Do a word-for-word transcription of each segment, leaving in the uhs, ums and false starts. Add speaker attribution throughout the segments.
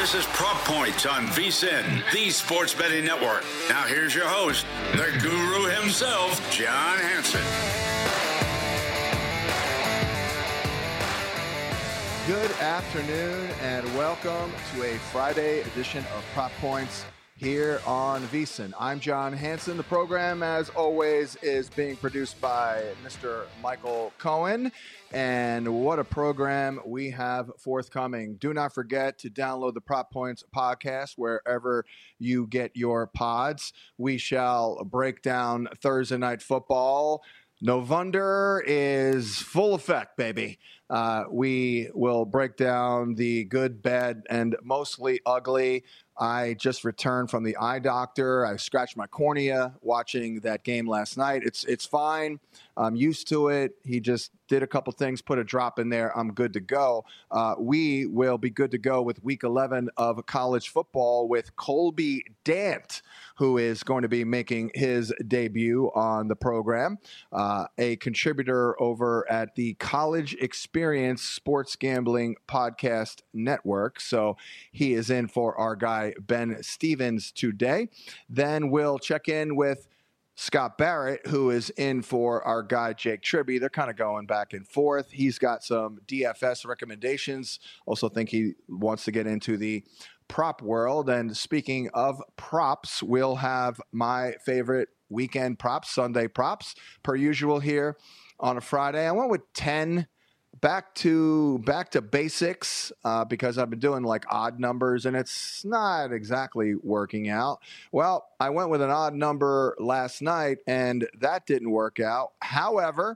Speaker 1: This is Prop Points on VSiN, the sports betting network. Now here's your host, the guru himself, John Hansen.
Speaker 2: Good afternoon and welcome to a Friday edition of Prop Points here on VSiN. I'm John Hansen. The program, as always, is being produced by Mister Michael Cohen. And what a program we have forthcoming. Do not forget to download the Prop Points podcast wherever you get your pods. We shall break down Thursday Night Football. November is full effect, baby. Uh, we will break down the good, bad, and mostly ugly. I just returned from the eye doctor. I scratched my cornea watching that game last night. It's it's fine. I'm used to it. He just did a couple things, put a drop in there. I'm good to go. Uh, we will be good to go with week eleven of college football with Colby Dant, who is going to be making his debut on the program, uh, a contributor over at the College Experience Sports Gambling Podcast Network. So he is in for our guy, Ben Stevens, today. Then we'll check in with Scott Barrett, who is in for our guy, Jake Tribby. They're kind of going back and forth. He's got some D F S recommendations. Also think he wants to get into the prop world. And speaking of props, we'll have my favorite weekend props, Sunday props, per usual here on a Friday. I went with ten. Back to back to basics uh, because I've been doing like odd numbers and it's not exactly working out. Well, I went with an odd number last night and that didn't work out. However,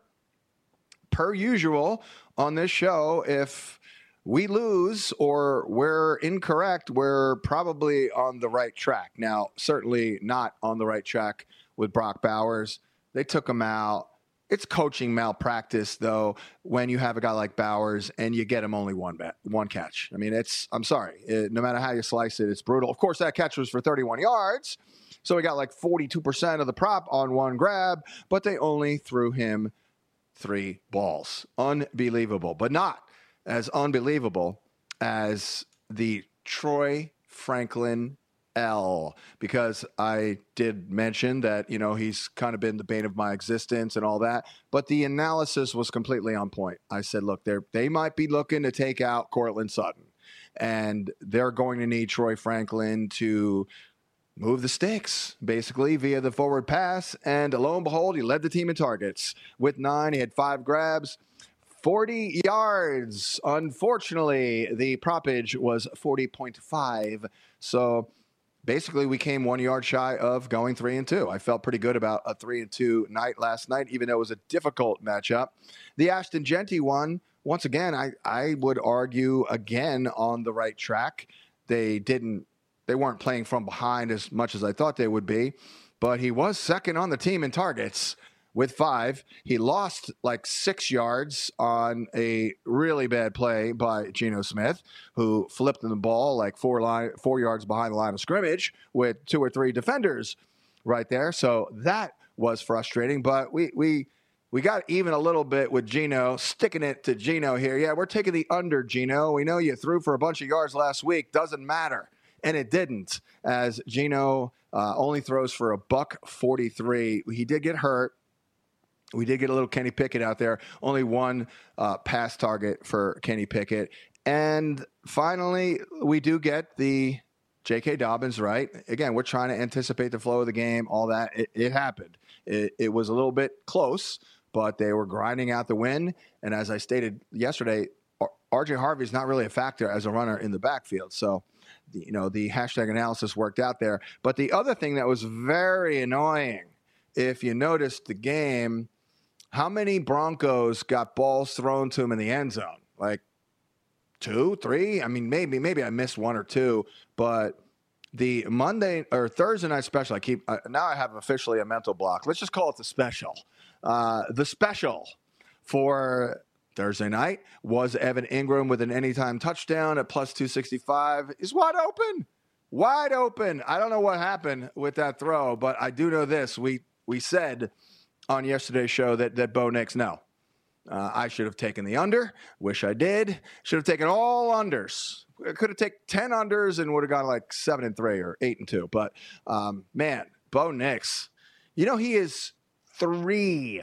Speaker 2: per usual on this show, if we lose or we're incorrect, we're probably on the right track. Now, certainly not on the right track with Brock Bowers. They took him out. It's coaching malpractice, though, when you have a guy like Bowers and you get him only one bat, one catch. I mean, it's, I'm sorry, it, no matter how you slice it, it's brutal. Of course, that catch was for thirty-one yards, so he got like forty-two percent of the prop on one grab, but they only threw him three balls. Unbelievable, but not as unbelievable as the Troy Franklin L, because I did mention that, you know, he's kind of been the bane of my existence and all that, but the analysis was completely on point. I said, look, they they might be looking to take out Courtland Sutton, and they're going to need Troy Franklin to move the sticks, basically, via the forward pass, and lo and behold, he led the team in targets. With nine, he had five grabs, forty yards. Unfortunately, the propage was forty point five, so basically, we came one yard shy of going three and two. I felt pretty good about a three and two night last night, even though it was a difficult matchup. The Ashton Jeanty one, once again, I, I would argue again on the right track. They didn't, they weren't playing from behind as much as I thought they would be, but he was second on the team in targets with five. He lost like six yards on a really bad play by Geno Smith, who flipped in the ball like four line, four yards behind the line of scrimmage with two or three defenders right there. So that was frustrating, but we we we got even a little bit with Geno, sticking it to Geno here. Yeah, we're taking the under, Geno. We know you threw for a bunch of yards last week. Doesn't matter. And it didn't, as Geno uh, only throws for a buck forty-three. He did get hurt. We did get a little Kenny Pickett out there. Only one uh, pass target for Kenny Pickett. And finally, we do get the J K. Dobbins right. Again, we're trying to anticipate the flow of the game, all that. It, it happened. It, it was a little bit close, but they were grinding out the win. And as I stated yesterday, R J Harvey is not really a factor as a runner in the backfield. So, the, you know, the hashtag analysis worked out there. But the other thing that was very annoying, if you noticed the game, how many Broncos got balls thrown to him in the end zone? Like two, three? I mean, maybe maybe I missed one or two, but the Monday or Thursday night special, I keep uh, now I have officially a mental block. Let's just call it the special. Uh, the special for Thursday night was Evan Ingram with an anytime touchdown at plus two sixty-five. Is wide open. Wide open. I don't know what happened with that throw, but I do know this. We we said on yesterday's show that, that Bo Nix, no. Uh, I should have taken the under. Wish I did. Should have taken all unders. could have taken ten unders and would have gone like seven and three or eight and two. But um, man, Bo Nix, you know, he is three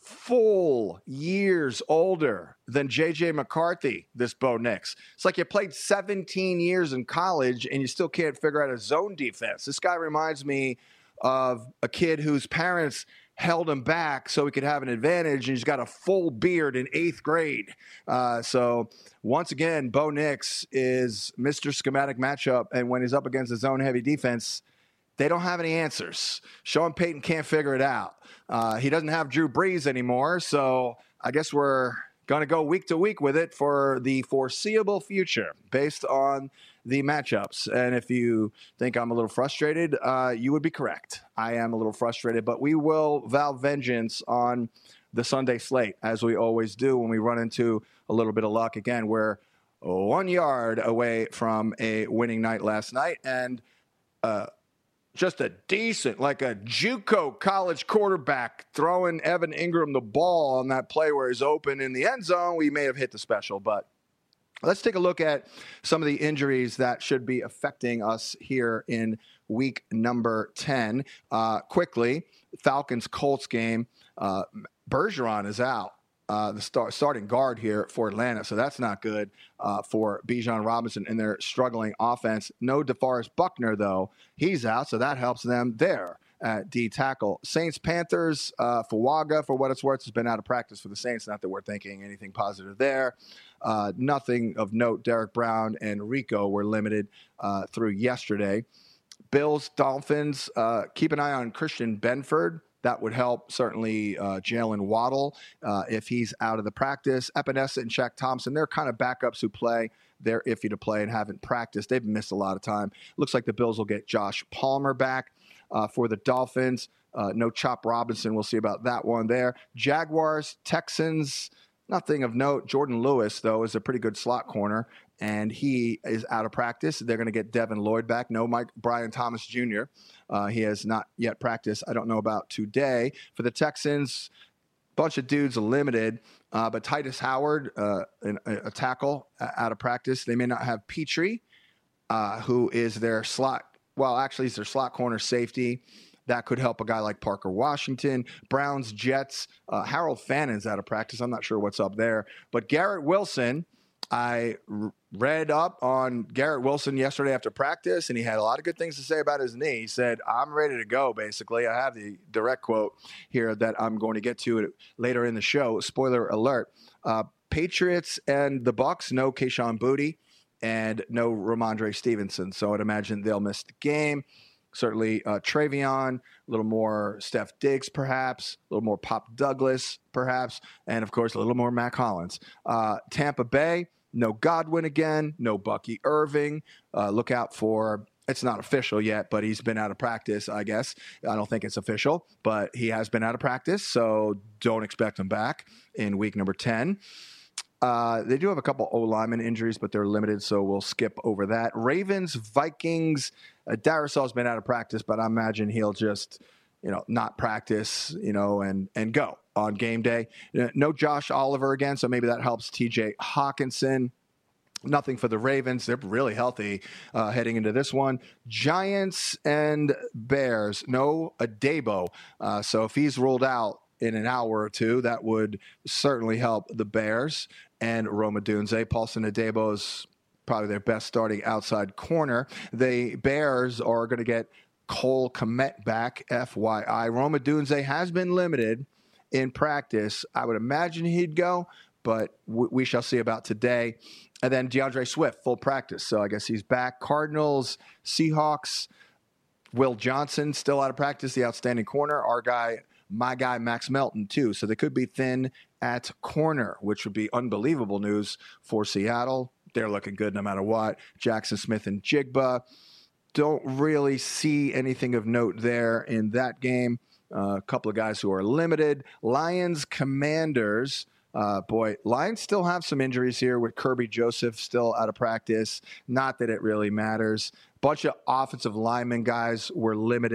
Speaker 2: full years older than J J McCarthy, this Bo Nix. It's like you played seventeen years in college and you still can't figure out a zone defense. This guy reminds me of a kid whose parents held him back so he could have an advantage, and he's got a full beard in eighth grade. Uh, so once again, Bo Nix is Mister Schematic matchup, and when he's up against a zone-heavy defense, they don't have any answers. Sean Payton can't figure it out. Uh, he doesn't have Drew Brees anymore, so I guess we're going to go week to week with it for the foreseeable future based on the matchups. And if you think I'm a little frustrated, uh, you would be correct. I am a little frustrated, but we will vow vengeance on the Sunday slate, as we always do when we run into a little bit of luck. Again, we're one yard away from a winning night last night, and uh, just a decent, like a JUCO college quarterback throwing Evan Ingram the ball on that play where he's open in the end zone. We may have hit the special, but let's take a look at some of the injuries that should be affecting us here in week number ten. Uh, quickly, Falcons-Colts game. Uh, Bergeron is out, uh, the start, starting guard here for Atlanta, so that's not good uh, for Bijan Robinson and their struggling offense. No DeForest Buckner, though. He's out, so that helps them there at D tackle. Saints-Panthers, uh, Fuaga, for what it's worth, has been out of practice for the Saints. Not that we're thinking anything positive there. Uh, nothing of note. Derek Brown and Rico were limited uh, through yesterday. Bills, Dolphins, uh, keep an eye on Christian Benford. That would help, certainly, uh, Jalen Waddle uh, if he's out of the practice. Epinesa and Shaq Thompson, they're kind of backups who play. They're iffy to play and haven't practiced. They've missed a lot of time. Looks like the Bills will get Josh Palmer back uh, for the Dolphins. Uh, no Chop Robinson. We'll see about that one there. Jaguars, Texans, nothing of note. Jordan Lewis, though, is a pretty good slot corner, and he is out of practice. They're going to get Devin Lloyd back. No Mike Brian Thomas Junior Uh, he has not yet practiced. I don't know about today. For the Texans, bunch of dudes limited, uh, but Titus Howard, uh, an, a tackle, uh, out of practice. They may not have Petrie, uh, who is their slot. Well, actually, he's their slot corner safety. That could help a guy like Parker Washington. Browns, Jets. Uh, Harold Fannon's out of practice. I'm not sure what's up there. But Garrett Wilson, I r- read up on Garrett Wilson yesterday after practice, and he had a lot of good things to say about his knee. He said, I'm ready to go, basically. I have the direct quote here that I'm going to get to later in the show. Spoiler alert. Uh, Patriots and the Bucs, no Kayshon Boutte and no Ramondre Stevenson. So I'd imagine they'll miss the game. Certainly uh, Travion, a little more Steph Diggs, perhaps, a little more Pop Douglas, perhaps, and, of course, a little more Mac Hollins. Uh, Tampa Bay, no Godwin again, no Bucky Irving. Uh, look out for, it's not official yet, but he's been out of practice, I guess. I don't think it's official, but he has been out of practice, so don't expect him back in week number ten. Uh, they do have a couple O-lineman injuries, but they're limited, so we'll skip over that. Ravens, Vikings, uh, Darisal's been out of practice, but I imagine he'll just, you know, not practice, you know, and, and go on game day. No Josh Oliver again, so maybe that helps T J Hawkinson. Nothing for the Ravens. They're really healthy uh, heading into this one. Giants and Bears, no Adebo. Uh, so if he's ruled out in an hour or two, that would certainly help the Bears and Roma Dunze. Paulson Adebo is probably their best starting outside corner. The Bears are going to get Cole Kmet back, F Y I. Roma Dunze has been limited in practice. I would imagine he'd go, but w- we shall see about today. And then DeAndre Swift, full practice. So I guess he's back. Cardinals, Seahawks, Will Johnson still out of practice, the outstanding corner. Our guy, my guy, Max Melton, too. So they could be thin at corner, which would be unbelievable news for Seattle. They're looking good no matter what. Jackson Smith and Jigba. Don't really see anything of note there in that game. Uh, a couple of guys who are limited. Lions, Commanders. Uh, boy, Lions still have some injuries here with Kirby Joseph still out of practice. Not that it really matters. Bunch of offensive lineman guys were limited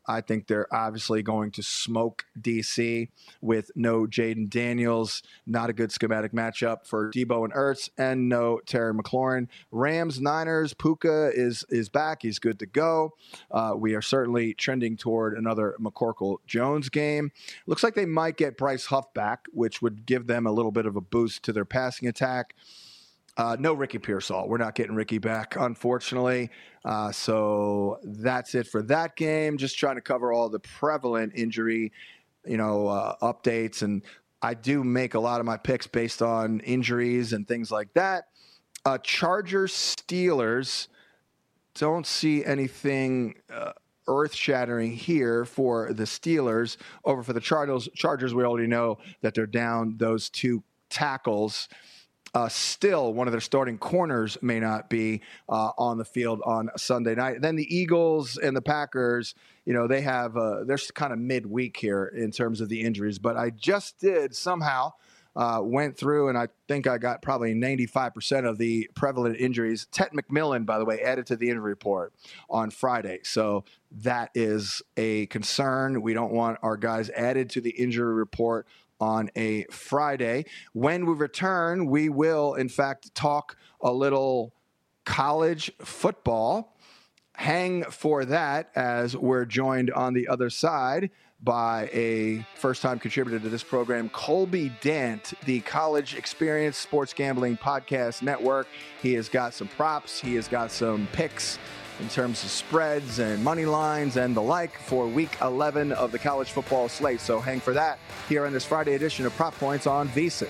Speaker 2: I think they're obviously going to smoke D C with no Jaden Daniels. Not a good schematic matchup for Debo and Ertz, and no Terry McLaurin. Rams, Niners, Puka is is back. He's good to go. Uh, we are certainly trending toward another McCorkle-Jones game. Looks like they might get Bryce Huff back, which would give them a little bit of a boost to their passing attack. Uh, no Ricky Pearsall. We're not getting Ricky back, unfortunately. Uh, so that's it for that game. Just trying to cover all the prevalent injury, you know, uh, updates. And I do make a lot of my picks based on injuries and things like that. Uh, Chargers, Steelers. Don't see anything uh, earth-shattering here for the Steelers. Over for the Chargers, Chargers, we already know that they're down those two tackles. Uh, still, one of their starting corners may not be uh, on the field on Sunday night. Then the Eagles and the Packers, you know, they have uh, they're kind of midweek here in terms of the injuries. But I just did somehow uh, went through, and I think I got probably ninety-five percent of the prevalent injuries. Ted McMillan, by the way, added to the injury report on Friday. So that is a concern. We don't want our guys added to the injury report on a Friday. When we return, we will, in fact, talk a little college football. Hang for that as we're joined on the other side by a first-time contributor to this program, Colby Dant, the College Experience Sports Gambling Podcast Network. He has got some props. He has got some picks in terms of spreads and money lines and the like for week eleven of the college football slate. So hang for that here on this Friday edition of Prop Points on VSiN.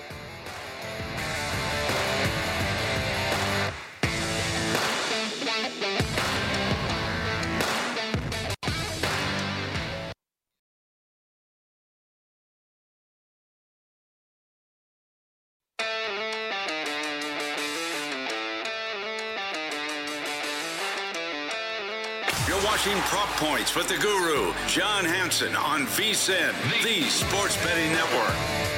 Speaker 1: Watching Prop Points with the Guru, John Hansen on VSiN, the Sports Betting Network.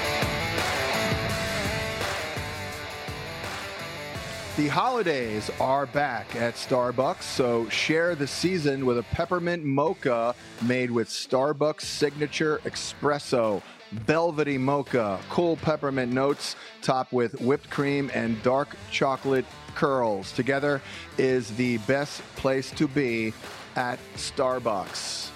Speaker 2: The holidays are back at Starbucks, so share the season with a peppermint mocha made with Starbucks signature espresso. Velvety mocha, cool peppermint notes, topped with whipped cream and dark chocolate curls. Together is the best place to be at Starbucks.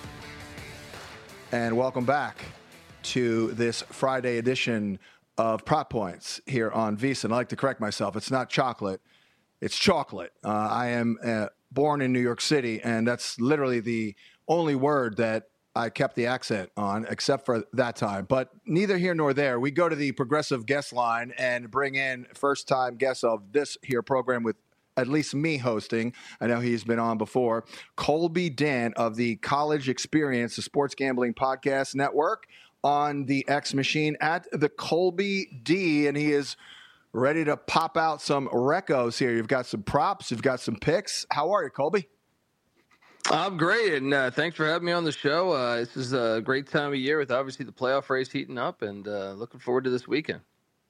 Speaker 2: And welcome back to this Friday edition of Prop Points here on VSiN. I like to correct myself. It's not chocolate. It's chocolate. Uh, I am uh, born in New York City, and that's literally the only word that I kept the accent on, except for that time. But neither here nor there. We go to the progressive guest line and bring in first-time guests of this here program with at least me hosting. I know he's been on before. Colby Dant of the College Experience, the Sports Gambling Podcast Network, on the X machine at the Colby D, and he is ready to pop out some recos here. You've got some props. You've got some picks. How are you, Colby?
Speaker 3: I'm great, and uh, thanks for having me on the show. Uh, this is a great time of year with obviously the playoff race heating up, and uh, looking forward to this weekend.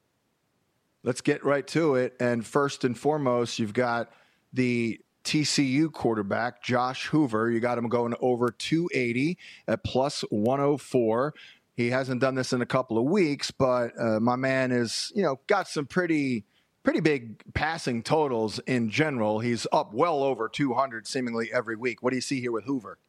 Speaker 2: Let's get right to it. And first and foremost, you've got the T C U quarterback, Josh Hoover. You got him going over two eighty at plus one oh four. He hasn't done this in a couple of weeks, but uh, my man is, you know, got some pretty pretty big passing totals in general. He's up well over two hundred seemingly every week. What do you see here with Hoover?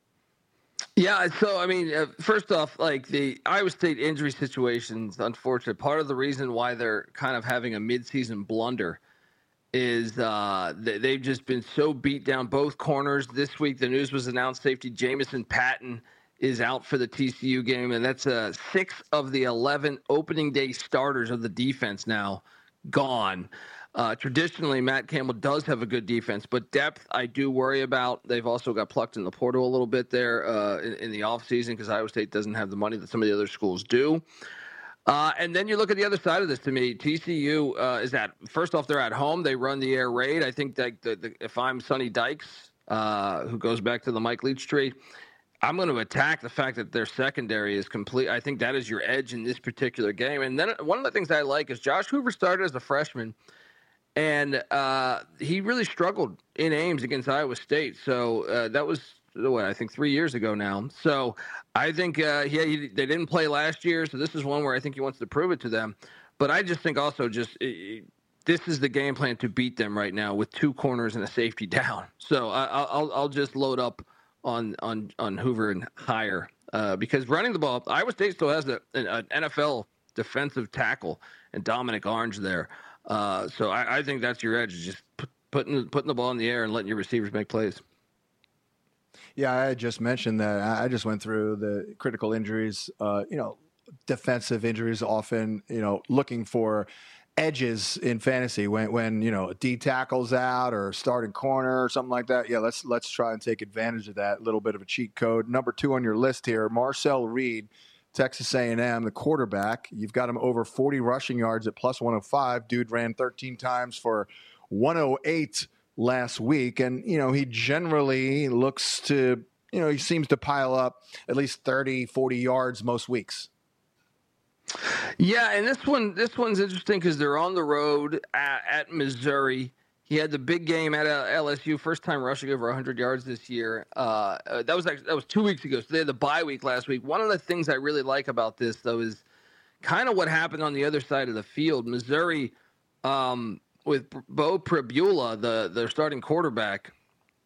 Speaker 3: Yeah, so, I mean, uh, first off, like the Iowa State injury situation's unfortunate. Part of the reason why they're kind of having a midseason blunder is uh, they, they've just been so beat down. Both corners this week, the news was announced, safety Jamison Patton is out for the T C U game, and that's uh, six of the eleven opening day starters of the defense now gone. Uh, traditionally, Matt Campbell does have a good defense, but depth I do worry about. They've also got plucked in the portal a little bit there uh, in, in the offseason because Iowa State doesn't have the money that some of the other schools do. Uh, and then you look at the other side of this to me. T C U uh, is at, first off, they're at home. They run the air raid. I think that the, the, if I'm Sonny Dykes, uh, who goes back to the Mike Leach tree, I'm going to attack the fact that their secondary is complete. I think that is your edge in this particular game. And then one of the things I like is Josh Hoover started as a freshman, and uh, he really struggled in Ames against Iowa State. So uh, that was what I think three years ago now. So I think uh, yeah, he, they didn't play last year, so this is one where I think he wants to prove it to them. But I just think also just it, this is the game plan to beat them right now with two corners and a safety down. So I, I'll I'll just load up on on on Hoover and higher uh, because running the ball, Iowa State still has a, an N F L defensive tackle and Dominic Orange there. Uh, so I, I think that's your edge, just put, putting putting the ball in the air and letting your receivers make plays.
Speaker 2: Yeah, I just mentioned that. I just went through the critical injuries. Uh, you know, defensive injuries often. You know, looking for edges in fantasy when when you know D tackle's out or starting corner or something like that. Yeah, let's let's try and take advantage of that little bit of a cheat code. Number two on your list here, Marcel Reed, Texas A and M, the quarterback. You've got him over forty rushing yards at plus one oh five. Dude ran thirteen times for one oh eight last week, and you know he generally looks to you know he seems to pile up at least thirty, forty yards most weeks.
Speaker 3: Yeah, and this one, this one's interesting because they're on the road at, at Missouri. He had the big game at L S U, first time rushing over one hundred yards this year. Uh, that was actually, that was two weeks ago. So they had the bye week last week. One of the things I really like about this, though, is kind of what happened on the other side of the field. Missouri, um, with Bo Pribula, the their starting quarterback,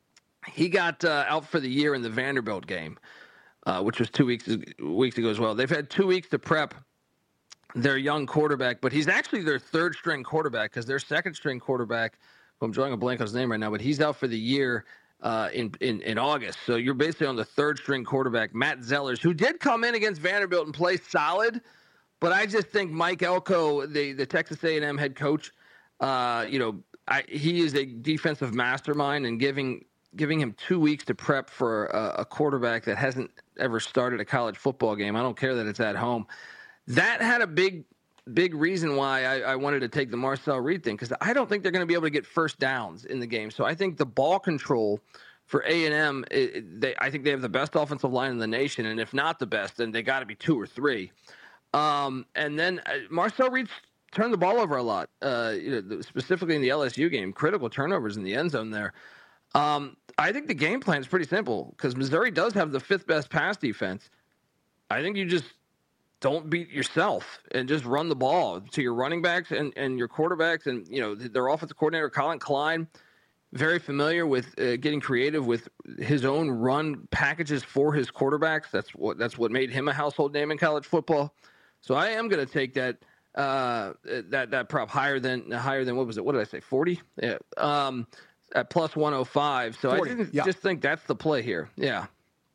Speaker 3: he got uh, out for the year in the Vanderbilt game, uh, which was two weeks weeks ago as well. They've had two weeks to prep their young quarterback, but he's actually their third string quarterback because their second string quarterback, who I'm drawing a blank on his name right now, but he's out for the year uh, in, in in August. So you're basically on the third string quarterback, Matt Zellers, who did come in against Vanderbilt and play solid, but I just think Mike Elko, the the Texas A and M head coach, uh, you know, I, he is a defensive mastermind, and giving giving him two weeks to prep for a, a quarterback that hasn't ever started a college football game. I don't care that it's at home. That had a big, big reason why I, I wanted to take the Marcel Reed thing, because I don't think they're going to be able to get first downs in the game. So I think the ball control for A and M, it, they, I think they have the best offensive line in the nation, and if not the best, then they got to be two or three. Um, and then uh, Marcel Reed turned the ball over a lot, uh, you know, specifically in the L S U game, critical turnovers in the end zone there. Um, I think the game plan is pretty simple because Missouri does have the fifth best pass defense. I think you just don't beat yourself and just run the ball to your running backs and, and your quarterbacks. And, you know, their offensive coordinator, Colin Klein, very familiar with uh, getting creative with his own run packages for his quarterbacks. That's what, that's what made him a household name in college football. So I am going to take that, uh, that, that prop higher than, higher than, what was it? What did I say? forty? Yeah. Um, at plus one oh five. So forty, I didn't, yeah. just think that's the play here. Yeah.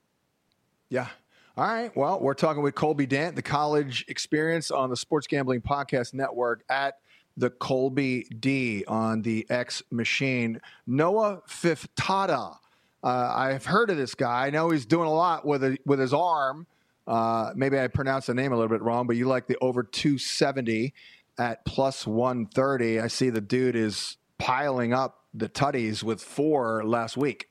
Speaker 2: Yeah. All right. Well, we're talking with Colby Dant, the college experience on the Sports Gambling Podcast Network at the Colby D on the X machine. Noah Fiftada. Uh, I've heard of this guy. I know he's doing a lot with a, with his arm. Uh, maybe I pronounced the name a little bit wrong, but you like the over two seventy at plus one thirty. I see the dude is piling up the tutties with four last week.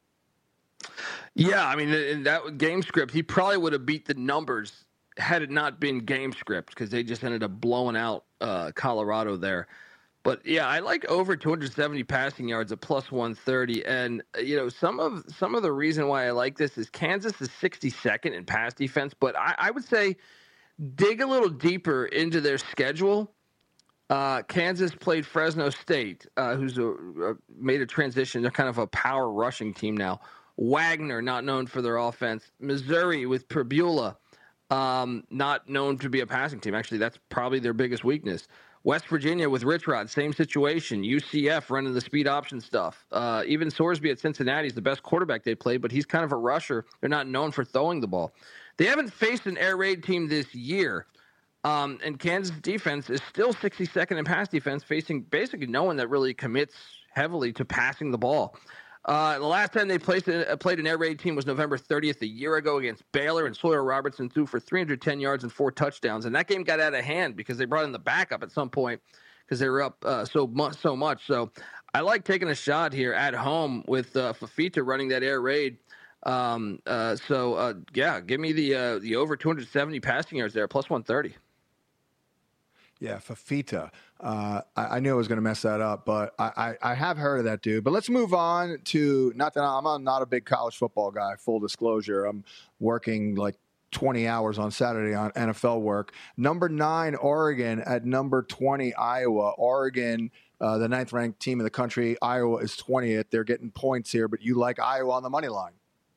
Speaker 3: Yeah, I mean, in that game script, he probably would have beat the numbers had it not been game script because they just ended up blowing out uh, Colorado there. But, yeah, I like over two seventy passing yards at plus one thirty. And, you know, some of some of the reason why I like this is Kansas is sixty-second in pass defense. But I, I would say dig a little deeper into their schedule. Uh, Kansas played Fresno State, uh, who's a, a, made a transition. They're kind of a power rushing team now. Wagner, not known for their offense. Missouri with Pribula, um, not known to be a passing team. Actually, that's probably their biggest weakness. West Virginia with Rich Rod, same situation. U C F running the speed option stuff. Uh, even Sorsby at Cincinnati is the best quarterback they played, but he's kind of a rusher. They're not known for throwing the ball. They haven't faced an air raid team this year. Um, and Kansas defense is still sixty-second in pass defense, facing basically no one that really commits heavily to passing the ball. Uh, the last time they placed a, played an air raid team was November thirtieth a year ago against Baylor, and Sawyer Robertson threw for three hundred ten yards and four touchdowns. And that game got out of hand because they brought in the backup at some point because they were up uh, so much. So much. So I like taking a shot here at home with uh, Fafita running that air raid. Um, uh, so uh, yeah, give me the uh, the over two seventy passing yards there, plus one thirty.
Speaker 2: Yeah, Fafita. Uh, I, I knew I was going to mess that up, but I, I, I have heard of that dude. But let's move on to, not that I'm, I'm not a big college football guy, full disclosure. I'm working like twenty hours on Saturday on N F L work. Number nine, Oregon at number twenty, Iowa. Oregon, uh, the ninth ranked team in the country. Iowa is twentieth. They're getting points here, but you like Iowa on the money line.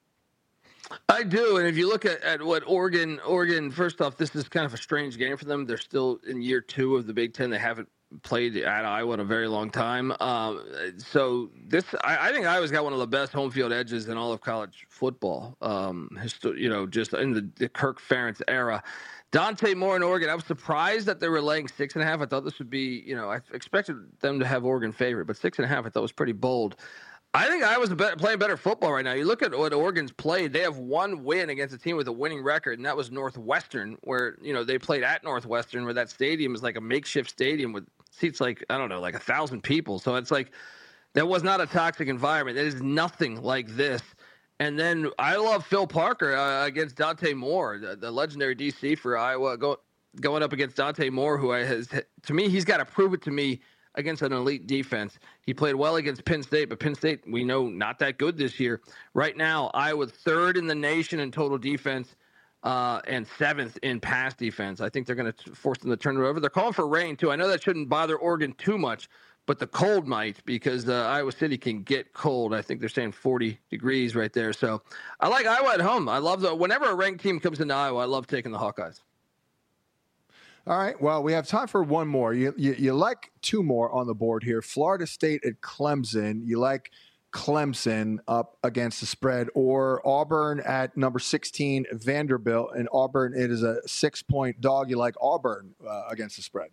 Speaker 3: I do, and if you look at, at what Oregon, Oregon, first off, this is kind of a strange game for them. They're still in year two of the Big Ten. They haven't played at Iowa in a very long time. Um, so this, I, I think Iowa's got one of the best home field edges in all of college football. Um, you know, just in the, the Kirk Ferentz era. Dante Moore in Oregon. I was surprised that they were laying six and a half. I thought this would be, you know, I expected them to have Oregon favorite, but six and a half I thought was pretty bold. I think Iowa's better, playing better football right now. You look at what Oregon's played. They have one win against a team with a winning record, and that was Northwestern, where, you know, they played at Northwestern, where that stadium is like a makeshift stadium with seats like, I don't know, like a thousand people. So it's like that was not a toxic environment. It is nothing like this. And then I love Phil Parker uh, against Dante Moore, the, the legendary D C for Iowa, go, going up against Dante Moore, who I has, to me, he's got to prove it to me against an elite defense. He played well against Penn State, but Penn State, we know, not that good this year. Right now, Iowa's third in the nation in total defense uh, and seventh in pass defense. I think they're going to force them to turn it over. They're calling for rain, too. I know that shouldn't bother Oregon too much, but the cold might, because uh, Iowa City can get cold. I think they're saying forty degrees right there. So I like Iowa at home. I love the whenever a ranked team comes into Iowa, I love taking the Hawkeyes.
Speaker 2: All right. Well, we have time for one more. You, you you like two more on the board here. Florida State at Clemson. You like Clemson up against the spread, or Auburn at number sixteen, Vanderbilt. And Auburn, it is a six-point dog. You like Auburn uh, against the spread?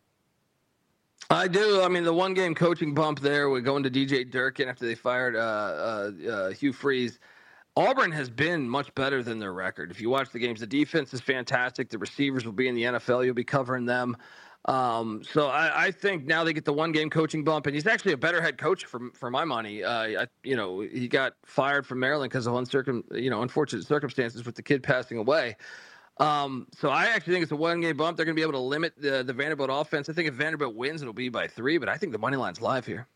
Speaker 3: I do. I mean, the one-game coaching bump there, we're going to D J Durkin after they fired uh, uh, uh, Hugh Freeze. Auburn has been much better than their record. If you watch the games, the defense is fantastic. The receivers will be in the N F L. You'll be covering them. Um, so I, I think now they get the one-game coaching bump, and he's actually a better head coach for for my money. Uh, I, you know, he got fired from Maryland because of uncircum, you know, unfortunate circumstances with the kid passing away. Um, so I actually think it's a one-game bump. They're going to be able to limit the the Vanderbilt offense. I think if Vanderbilt wins, it'll be by three, but I think the money line's live here.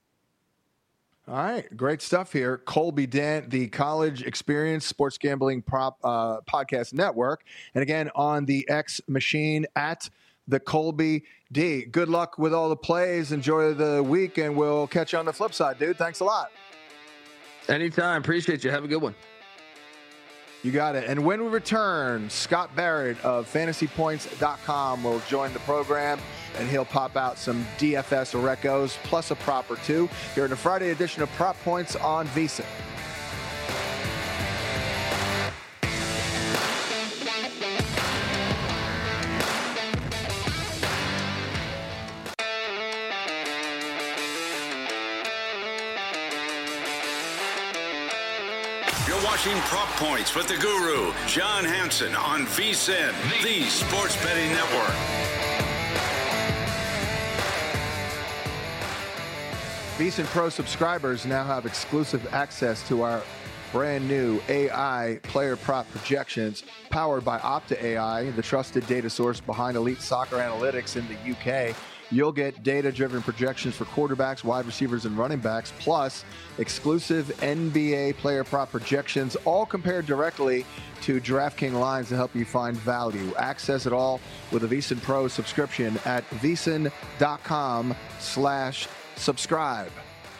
Speaker 2: All right, great stuff here. Colby Dent, the College Experience Sports Gambling Prop uh, Podcast Network. And again, on the X Machine at the Colby D. Good luck with all the plays. Enjoy the week, and we'll catch you on the flip side, dude. Thanks a lot.
Speaker 3: Anytime. Appreciate you. Have a good one.
Speaker 2: You got it. And when we return, Scott Barrett of fantasy points dot com will join the program, and he'll pop out some D F S recos plus a prop or two here in the Friday edition of Prop Points on VSiN.
Speaker 1: Watching Prop Points with the Guru, John Hansen, on VSiN, the Sports Betting Network.
Speaker 2: VSiN Pro subscribers now have exclusive access to our brand new A I player prop projections powered by Opta A I, the trusted data source behind elite soccer analytics in the U K. You'll get data-driven projections for quarterbacks, wide receivers, and running backs, plus exclusive N B A player prop projections, all compared directly to DraftKings lines to help you find value. Access it all with a VSiN Pro subscription at VSiN.com slash subscribe.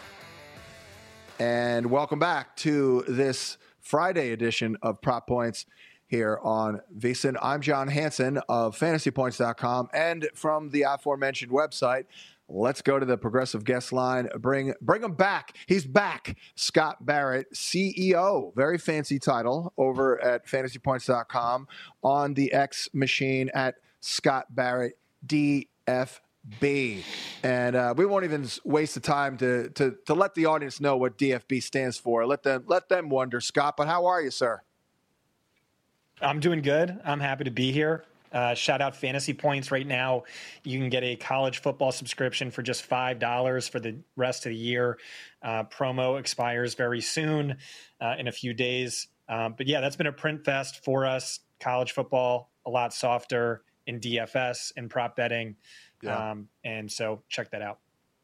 Speaker 2: And welcome back to this Friday edition of Prop Points here on VSiN. I'm John Hansen of fantasy points dot com, and from the aforementioned website, let's go to the progressive guest line. Bring bring him back. He's back. Scott Barrett, C E O, very fancy title over at fantasy points dot com, on the X Machine at Scott Barrett D F B. And uh, we won't even waste the time to, to to let the audience know what D F B stands for. Let them let them wonder, Scott. But how are you, sir?
Speaker 4: I'm doing good. I'm happy to be here. Uh, shout out Fantasy Points right now. You can get a college football subscription for just five dollars for the rest of the year. Uh, promo expires very soon, uh, in a few days. Um, but yeah, that's been a print fest for us. College football, a lot softer in D F S and prop betting.
Speaker 2: Yeah.
Speaker 4: Um, and so check that out.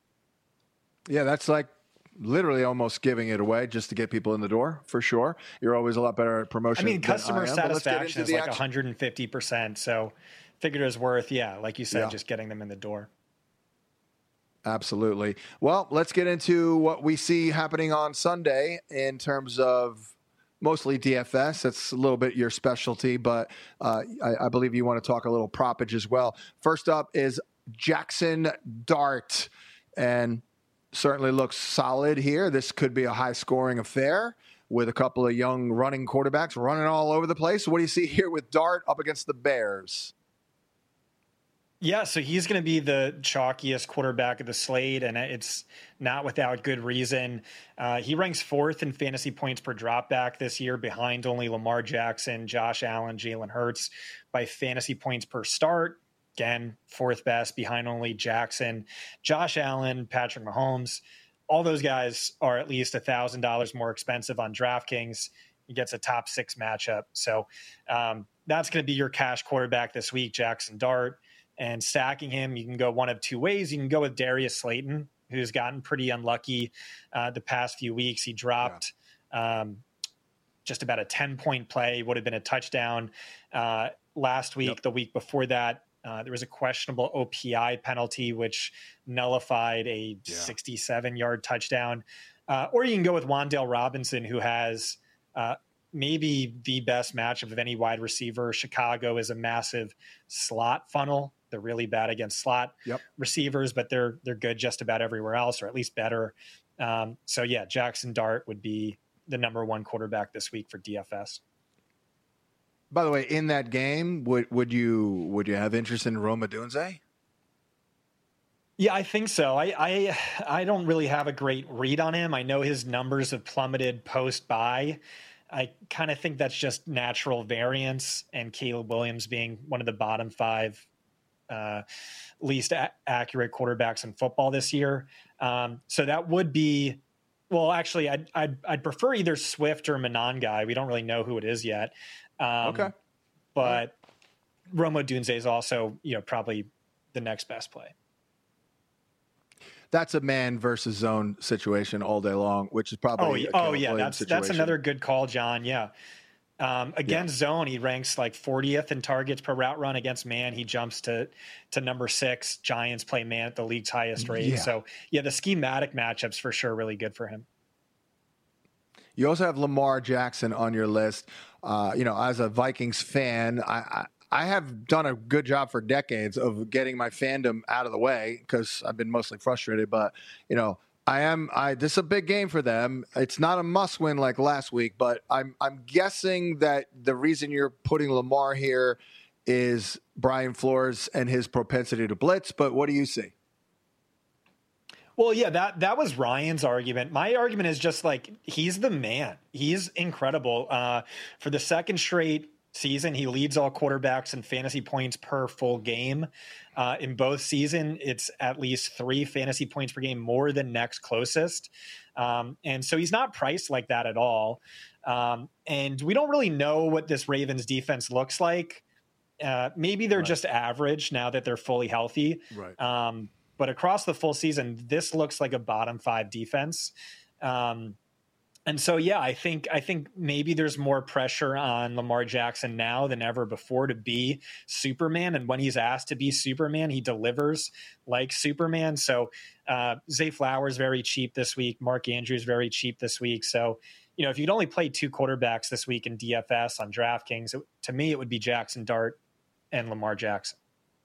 Speaker 2: Yeah, that's like literally almost giving it away just to get people in the door, for sure. You're always a lot better at promotion.
Speaker 4: I mean, customer
Speaker 2: I am,
Speaker 4: satisfaction is like
Speaker 2: action.
Speaker 4: one hundred fifty percent. So figured it was worth, yeah, like you said,
Speaker 2: Yeah.
Speaker 4: just getting them in the door.
Speaker 2: Absolutely. Well, let's get into what we see happening on Sunday in terms of mostly D F S. That's a little bit your specialty, but uh, I, I believe you want to talk a little propage as well. First up is Jackson Dart, and certainly looks solid here. This could be a high-scoring affair with a couple of young running quarterbacks running all over the place. What do you see here with Dart up against the Bears?
Speaker 4: Yeah, so he's going to be the chalkiest quarterback of the slate, and it's not without good reason. Uh, he ranks fourth in fantasy points per dropback this year, behind only Lamar Jackson, Josh Allen, Jalen Hurts by fantasy points per start. Again, fourth best, behind only Jackson, Josh Allen, Patrick Mahomes. All those guys are at least one thousand dollars more expensive on DraftKings. He gets a top six matchup. So um, that's going to be your cash quarterback this week, Jackson Dart. And stacking him, you can go one of two ways. You can go with Darius Slayton, who's gotten pretty unlucky uh, the past few weeks. He dropped yeah. um, just about a ten-point play, would have been a touchdown uh, last week. Yep. The week before that, uh, there was a questionable O P I penalty, which nullified a sixty-seven-yard yeah. touchdown. Uh, or you can go with Wan'Dale Robinson, who has uh, maybe the best matchup of any wide receiver. Chicago is a massive slot funnel. They're really bad against slot
Speaker 2: yep.
Speaker 4: receivers, but they're they're good just about everywhere else, or at least better. Um, so yeah, Jackson Dart would be the number one quarterback this week for D F S.
Speaker 2: By the way, in that game, would would you would you have interest in Rome Odunze?
Speaker 4: Yeah, I think so. I, I I don't really have a great read on him. I know his numbers have plummeted post bye. I kind of think that's just natural variance, and Caleb Williams being one of the bottom five uh, least a- accurate quarterbacks in football this year. Um, so that would be, well, actually, I'd, I'd, I'd prefer either Swift or Monangai. We don't really know who it is yet. Um,
Speaker 2: okay.
Speaker 4: But Rome Odunze is also, you know, probably the next best play.
Speaker 2: That's a man versus zone situation all day long, which is probably
Speaker 4: oh,
Speaker 2: a
Speaker 4: oh yeah,
Speaker 2: Williams
Speaker 4: that's
Speaker 2: situation.
Speaker 4: that's another good call, John. Yeah, um, against yeah. zone, he ranks like fortieth in targets per route run. Against man, he jumps to to number six. Giants play man at the league's highest rate.
Speaker 2: Yeah.
Speaker 4: So yeah, the schematic matchups for sure really good for him.
Speaker 2: You also have Lamar Jackson on your list. Uh, you know, as a Vikings fan, I. I I have done a good job for decades of getting my fandom out of the way because I've been mostly frustrated. But, you know, I am I this is a big game for them. It's not a must win like last week, but I'm I'm guessing that the reason you're putting Lamar here is Brian Flores and his propensity to blitz. But what do you see?
Speaker 4: Well, yeah, that that was Ryan's argument. My argument is just like he's the man. He's incredible. Uh, for the second straight season, he leads all quarterbacks in fantasy points per full game. Uh, in both season, it's at least three fantasy points per game more than next closest. Um, and so he's not priced like that at all. Um, and we don't really know what this Ravens defense looks like. Uh, maybe they're
Speaker 2: right.
Speaker 4: just average now that they're fully healthy.
Speaker 2: Right.
Speaker 4: Um, but across the full season, this looks like a bottom five defense. Um, And so, yeah, I think I think maybe there's more pressure on Lamar Jackson now than ever before to be Superman. And when he's asked to be Superman, he delivers like Superman. So uh, Zay Flowers very cheap this week. Mark Andrews very cheap this week. So, you know, if you'd only play two quarterbacks this week in D F S on DraftKings, it, to me, it would be Jackson Dart and Lamar Jackson.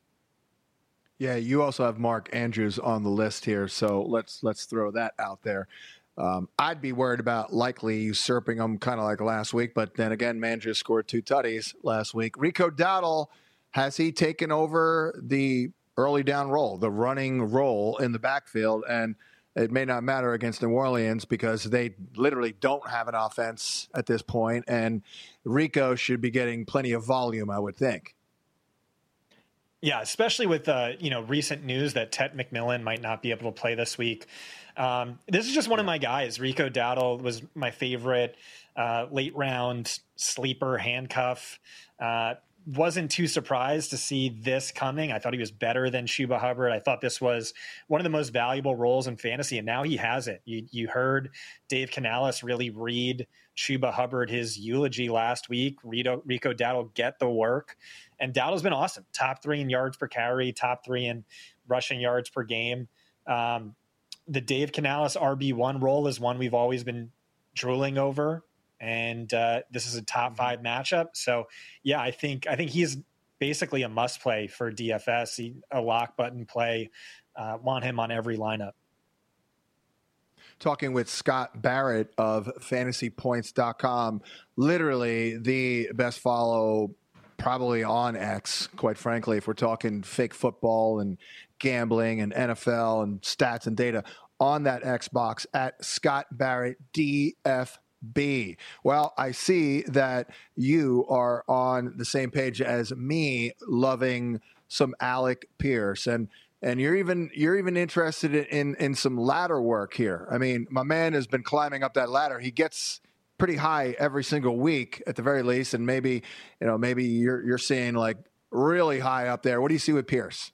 Speaker 2: Yeah, you also have Mark Andrews on the list here. So let's let's throw that out there. Um, I'd be worried about likely usurping him kind of like last week. But then again, man just scored two tutties last week. Rico Dowdle, has he taken over the early down role, the running role in the backfield? And it may not matter against New Orleans because they literally don't have an offense at this point. And Rico should be getting plenty of volume, I would think.
Speaker 4: Yeah, especially with uh, you know recent news that Ted McMillan might not be able to play this week. Um, this is just one of my guys. Rico Dowdle was my favorite uh, late round sleeper handcuff. Uh, wasn't too surprised to see this coming. I thought he was better than Chuba Hubbard. I thought this was one of the most valuable roles in fantasy, and now he has it. You, you heard Dave Canales really read Chuba Hubbard his eulogy last week. Rico, Rico Dowdle get the work, and Dowdle's been awesome. Top three in yards per carry, top three in rushing yards per game. Um, the Dave Canales R B one role is one we've always been drooling over. And uh, this is a top five matchup. So, yeah, I think I think he's basically a must play for D F S. He, a lock button play. Uh, want him on every lineup.
Speaker 2: Talking with Scott Barrett of fantasy points dot com, literally the best follow probably on X, quite frankly, if we're talking fake football and gambling and N F L and stats and data on that Xbox at Scott Barrett D F B. Well, I see that you are on the same page as me, loving some Alec Pierce, and and you're even you're even interested in in some ladder work here. I mean, my man has been climbing up that ladder. He gets pretty high every single week, at the very least, and maybe you know maybe you're you're seeing like really high up there. What do you see with Pierce?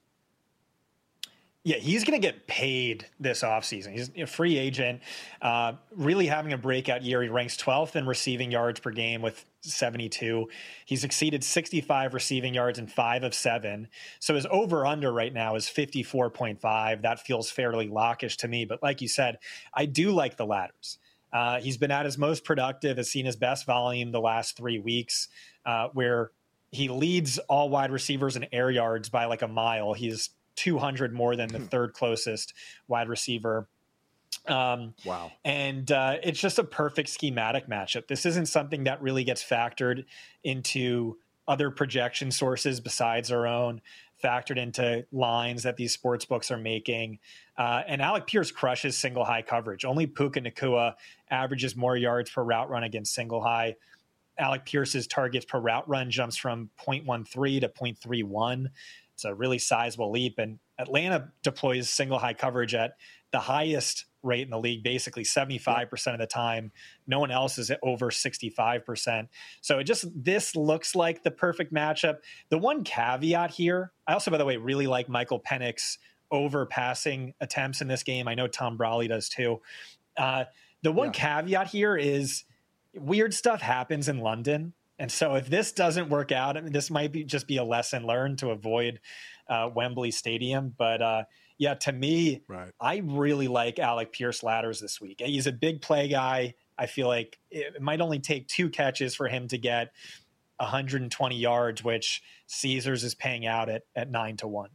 Speaker 4: Yeah, he's going to get paid this offseason. He's a free agent, uh, really having a breakout year. He ranks twelfth in receiving yards per game with seventy-two. He's exceeded sixty-five receiving yards in five of seven. So his over-under right now is fifty-four point five. That feels fairly lockish to me. But like you said, I do like the ladders. Uh, he's been at his most productive, has seen his best volume the last three weeks, uh, where he leads all wide receivers in air yards by like a mile. He's two hundred more than the third closest wide receiver. Um,
Speaker 2: wow.
Speaker 4: And uh, it's just a perfect schematic matchup. This isn't something that really gets factored into other projection sources besides our own, factored into lines that these sports books are making. Uh, and Alec Pierce crushes single high coverage. Only Puka Nacua averages more yards per route run against single high. Alec Pierce's targets per route run jumps from zero point one three to zero point three one. It's a really sizable leap. And Atlanta deploys single high coverage at the highest rate in the league, basically seventy-five percent of the time. No one else is at over sixty-five percent. So it just, this looks like the perfect matchup. The one caveat here, I also, by the way, really like Michael Penix over passing attempts in this game. I know Tom Brawley does too. Uh, the one yeah. caveat here is weird stuff happens in London. And so if this doesn't work out, I mean, this might be just be a lesson learned to avoid uh, Wembley Stadium. But uh, yeah, to me, right. I really like Alec Pierce ladders this week. He's a big play guy. I feel like it might only take two catches for him to get one hundred twenty yards, which Caesars is paying out at, at nine to one.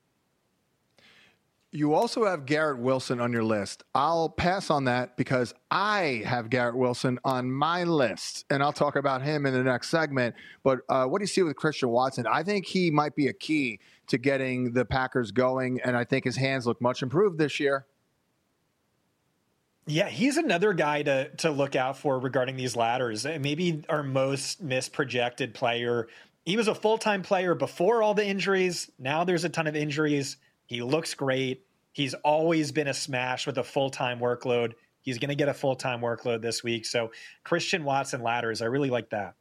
Speaker 2: You also have Garrett Wilson on your list. I'll pass on that because I have Garrett Wilson on my list, and I'll talk about him in the next segment. But uh, what do you see with Christian Watson? I think he might be a key to getting the Packers going, and I think his hands look much improved this year.
Speaker 4: Yeah, he's another guy to to look out for regarding these ladders. Maybe our most misprojected player. He was a full-time player before all the injuries. Now there's a ton of injuries. He looks great. He's always been a smash with a full-time workload. He's going to get a full-time workload this week. So Christian Watson ladders, I really like that.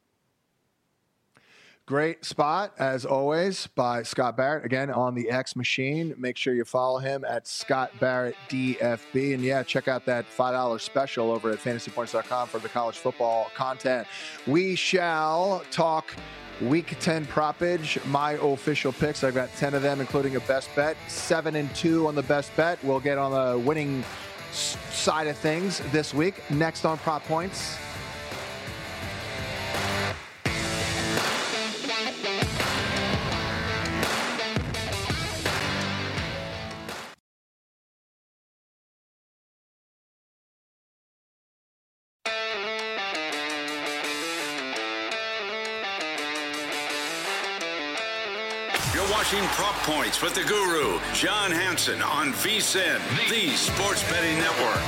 Speaker 2: Great spot, as always, by Scott Barrett. Again, on the X machine. Make sure you follow him at Scott Barrett D F B. And, yeah, check out that five dollar special over at fantasy points dot com for the college football content. We shall talk Week ten propage, my official picks. I've got ten of them, including a best bet. Seven and two on the best bet. We'll get on the winning side of things this week. Next on Prop Points.
Speaker 1: Watching Prop Points with the Guru, John Hansen on VSiN, the Sports Betting Network.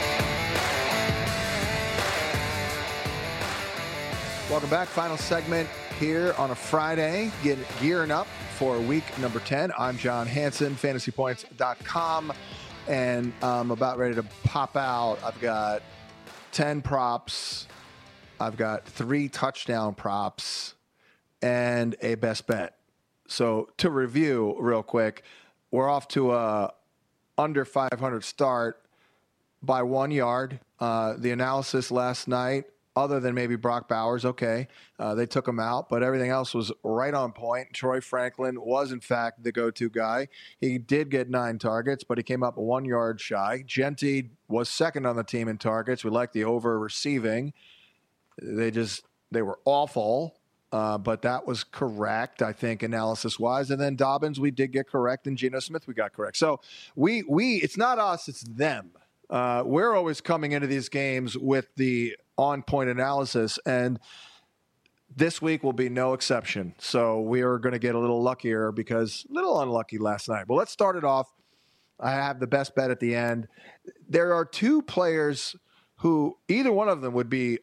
Speaker 2: Welcome back. Final segment here on a Friday. Getting gearing up for week number ten. I'm John Hansen, fantasy points dot com, and I'm about ready to pop out. I've got ten props. I've got three touchdown props. and a best bet. So to review real quick, we're off to a under five hundred start by one yard. Uh, the analysis last night, other than maybe Brock Bowers, okay, uh, they took him out, but everything else was right on point. Troy Franklin was, in fact, the go-to guy. He did get nine targets, but he came up one yard shy. Genty was second on the team in targets. We like the over receiving. They just, they were awful. Uh, but that was correct, I think, analysis-wise. And then Dobbins, we did get correct, and Geno Smith, we got correct. So we, we it's not us, it's them. Uh, we're always coming into these games with the on-point analysis, and this week will be no exception. So we are going to get a little luckier because a little unlucky last night. But let's start it off. I have the best bet at the end. There are two players who either one of them would be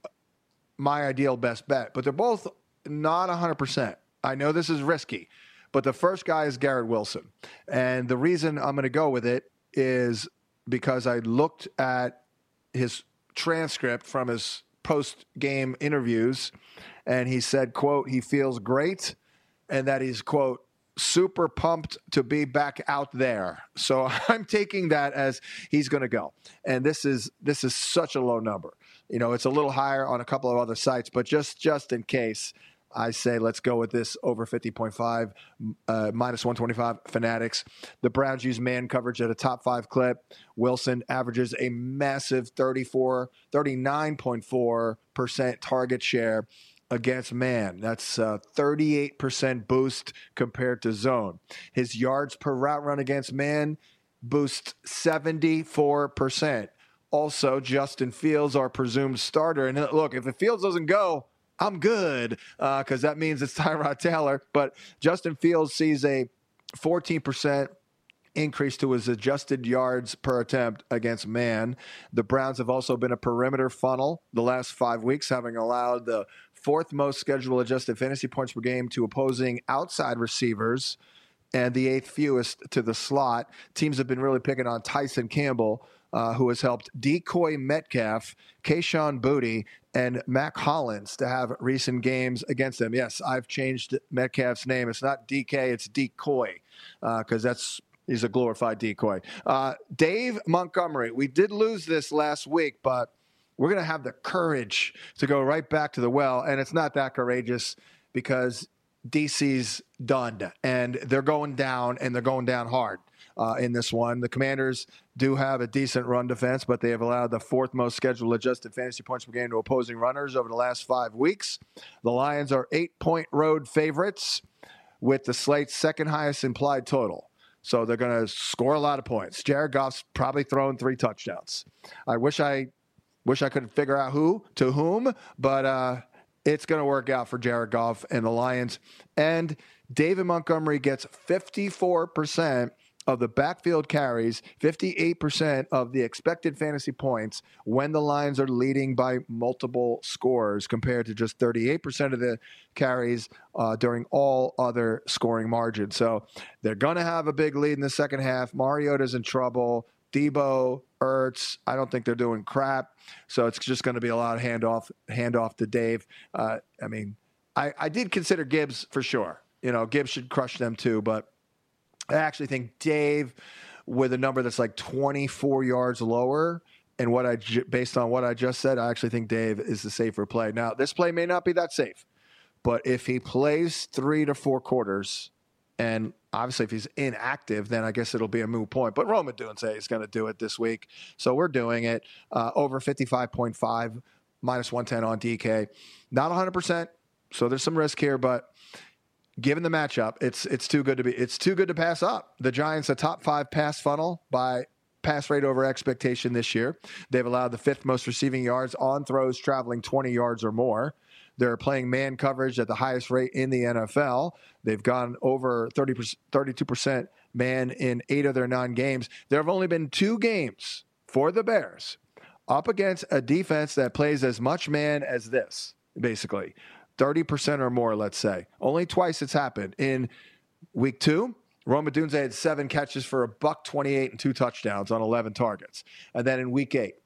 Speaker 2: my ideal best bet, but they're both not one hundred percent. I know this is risky, but the first guy is Garrett Wilson. And the reason I'm going to go with it is because I looked at his transcript from his post-game interviews, and he said, quote, he feels great, and that he's, quote, super pumped to be back out there. So I'm taking that as he's going to go. And this is this is such a low number. You know, it's a little higher on a couple of other sites, but just just in case, I say let's go with this over fifty point five, uh, minus one twenty-five, Fanatics. The Browns use man coverage at a top five clip. Wilson averages a massive thirty-four, thirty-nine point four percent target share against man. That's a thirty-eight percent boost compared to zone. His yards per route run against man boosts seventy-four percent. Also, Justin Fields, our presumed starter. And look, if the Fields doesn't go, I'm good, because uh, that means it's Tyrod Taylor. But Justin Fields sees a fourteen percent increase to his adjusted yards per attempt against man. The Browns have also been a perimeter funnel the last five weeks, having allowed the fourth most schedule adjusted fantasy points per game to opposing outside receivers and the eighth fewest to the slot. Teams have been really picking on Tyson Campbell, Uh, who has helped decoy Metcalf, Kayshon Boutte, and Mac Hollins to have recent games against them. Yes, I've changed Metcalf's name. It's not D K, it's Decoy, because uh, that's he's a glorified decoy. Uh, Dave Montgomery, we did lose this last week, but we're going to have the courage to go right back to the well, and it's not that courageous because D C's done, and they're going down, and they're going down hard. Uh, in this one. The Commanders do have a decent run defense, but they have allowed the fourth most scheduled adjusted fantasy points per game to opposing runners over the last five weeks. The Lions are eight-point road favorites with the slate's second highest implied total. So they're going to score a lot of points. Jared Goff's probably thrown three touchdowns. I wish I wish I could figure out who to whom, but uh, it's going to work out for Jared Goff and the Lions. And David Montgomery gets fifty-four percent of the backfield carries, fifty-eight percent of the expected fantasy points when the Lions are leading by multiple scores, compared to just thirty-eight percent of the carries uh, during all other scoring margins. So they're going to have a big lead in the second half. Mariota's in trouble. Debo, Ertz, I don't think they're doing crap. So it's just going to be a lot of handoff, handoff to Dave. Uh, I mean, I, I did consider Gibbs for sure. You know, Gibbs should crush them too, but I actually think Dave, with a number that's like twenty-four yards lower, and what I based on what I just said, I actually think Dave is the safer play. Now, this play may not be that safe, but if he plays three to four quarters, and obviously if he's inactive, then I guess it'll be a moot point. But Rome Odunze is going to do it this week, so we're doing it. Uh, over fifty-five point five, minus one ten on D K. Not one hundred percent, so there's some risk here, but given the matchup, it's it's too good to be it's too good to pass up. The Giants, a top five pass funnel by pass rate over expectation this year. They've allowed the fifth most receiving yards on throws traveling twenty yards or more. They're playing man coverage at the highest rate in the N F L. They've gone over thirty, thirty-two percent man in eight of their nine games. There have only been two games for the Bears up against a defense that plays as much man as this, basically. thirty percent or more, let's say. Only twice it's happened. In week two, Rome Odunze had seven catches for a buck twenty-eight and two touchdowns on eleven targets. And then in week eight,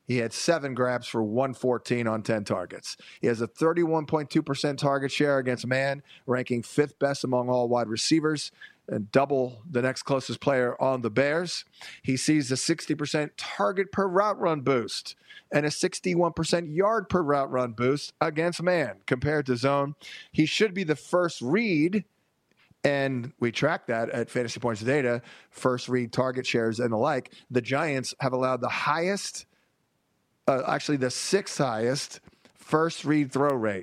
Speaker 2: He had seven grabs for one fourteen on ten targets. He has a thirty-one point two percent target share against man, ranking fifth best among all wide receivers and double the next closest player on the Bears. He sees a sixty percent target per route run boost and a sixty-one percent yard per route run boost against man compared to zone. He should be the first read, and we track that at Fantasy Points Data, first read target shares and the like. The Giants have allowed the highest, uh, actually the sixth highest first read throw rate.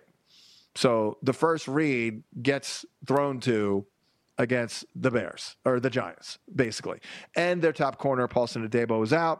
Speaker 2: So the first read gets thrown to against the Bears, or the Giants, basically. And their top corner, Paulson Adebo, is out.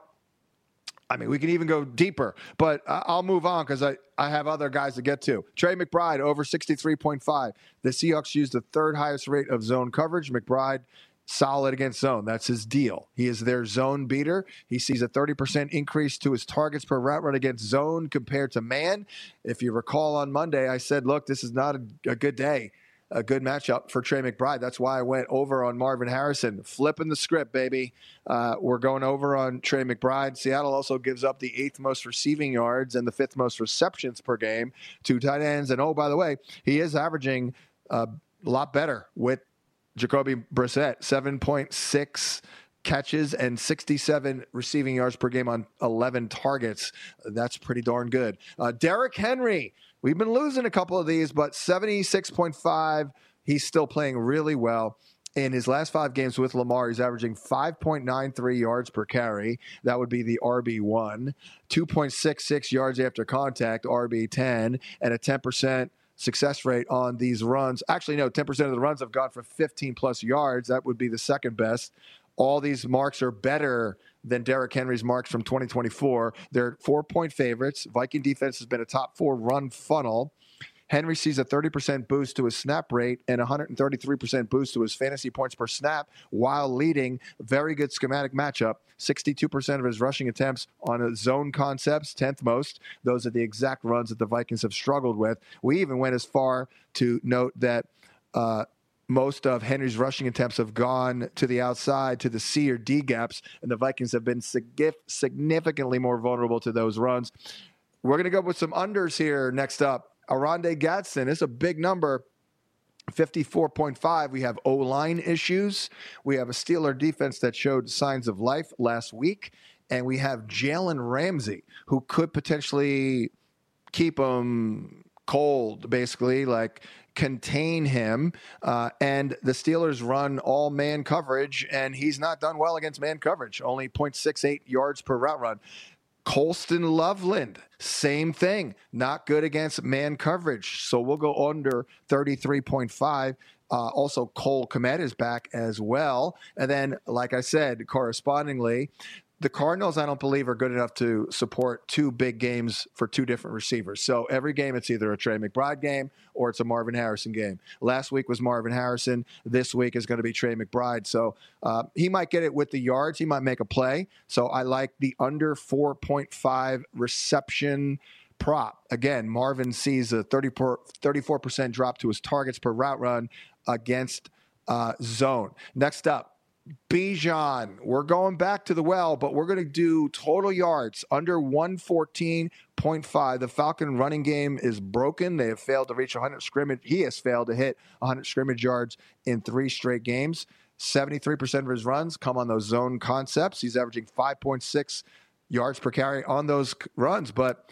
Speaker 2: I mean, we can even go deeper, but I'll move on because I, I have other guys to get to. Trey McBride, over sixty-three point five. The Seahawks used the third highest rate of zone coverage. McBride, solid against zone. That's his deal. He is their zone beater. He sees a thirty percent increase to his targets per route run against zone compared to man. If you recall on Monday, I said, look, this is not a, a good day. A good matchup for Trey McBride. That's why I went over on Marvin Harrison. Flipping the script, baby. Uh, we're going over on Trey McBride. Seattle also gives up the eighth most receiving yards and the fifth most receptions per game to tight ends. And, oh, by the way, he is averaging uh, a lot better with Jacoby Brissett, seven point six catches and sixty-seven receiving yards per game on eleven targets. That's pretty darn good. Uh, Derrick Henry. We've been losing a couple of these, but seventy-six point five, he's still playing really well. In his last five games with Lamar, he's averaging five point nine three yards per carry. That would be the R B one. two point six six yards after contact, R B ten, and a ten percent success rate on these runs. Actually, no, ten percent of the runs have gone for fifteen-plus yards. That would be the second best. All these marks are better than Derrick Henry's marks from twenty twenty-four. They're four-point favorites. Viking defense has been a top four run funnel. Henry sees a thirty percent boost to his snap rate and one hundred thirty-three percent boost to his fantasy points per snap while leading. Very good schematic matchup. sixty-two percent of his rushing attempts on zone concepts, tenth most. Those are the exact runs that the Vikings have struggled with. We even went as far to note that uh, most of Henry's rushing attempts have gone to the outside, to the C or D gaps, and the Vikings have been significantly more vulnerable to those runs. We're going to go with some unders here next up. Oronde Gadsden is a big number, fifty-four point five. We have O-line issues. We have a Steeler defense that showed signs of life last week. And we have Jalen Ramsey, who could potentially keep him cold, basically, like contain him. Uh, and the Steelers run all man coverage, and he's not done well against man coverage, only zero point six eight yards per route run. Colston Loveland, same thing, not good against man coverage. So we'll go under thirty-three point five. Uh, also, Cole Kmet is back as well. And then, like I said, correspondingly, the Cardinals, I don't believe, are good enough to support two big games for two different receivers. So every game, it's either a Trey McBride game or it's a Marvin Harrison game. Last week was Marvin Harrison. This week is going to be Trey McBride. So uh, he might get it with the yards. He might make a play. So I like the under four point five reception prop. Again, Marvin sees a thirty-four percent drop to his targets per route run against uh, zone. Next up, Bijan. We're going back to the well, but we're going to do total yards under one fourteen point five. The Falcon running game is broken. They have failed to reach one hundred scrimmage. He has failed to hit one hundred scrimmage yards in three straight games. seventy-three percent of his runs come on those zone concepts. He's averaging five point six yards per carry on those runs, but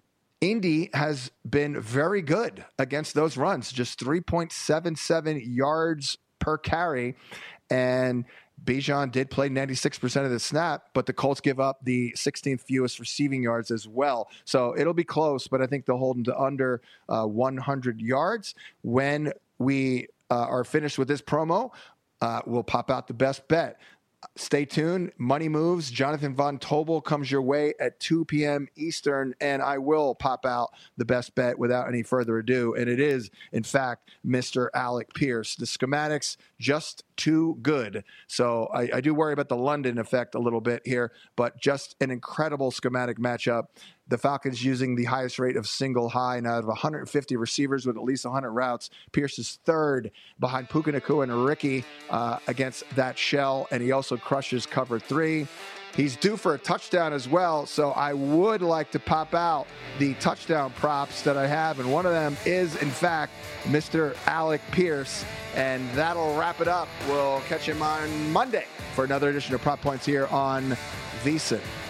Speaker 2: Indy has been very good against those runs, just three point seven seven yards per carry. And Bijan did play ninety-six percent of the snap, but the Colts give up the sixteenth fewest receiving yards as well. So it'll be close, but I think they'll hold him to under uh, one hundred yards. When we uh, are finished with this promo, uh, we'll pop out the best bet. Stay tuned. Money moves. Jonathan Von Tobel comes your way at two p.m. Eastern, and I will pop out the best bet without any further ado. And it is, in fact, Mister Alec Pierce. The schematics just too good. So I, I do worry about the London effect a little bit here, but just an incredible schematic matchup. The Falcons using the highest rate of single high, and out of one hundred fifty receivers with at least one hundred routes, Pierce is third behind Puka Nacua and Ricky uh, against that shell, and he also crushes cover three. He's due for a touchdown as well, so I would like to pop out the touchdown props that I have, and one of them is, in fact, Mister Alec Pierce, and that'll wrap it up. We'll catch him on Monday for another edition of Prop Points here on VSiN.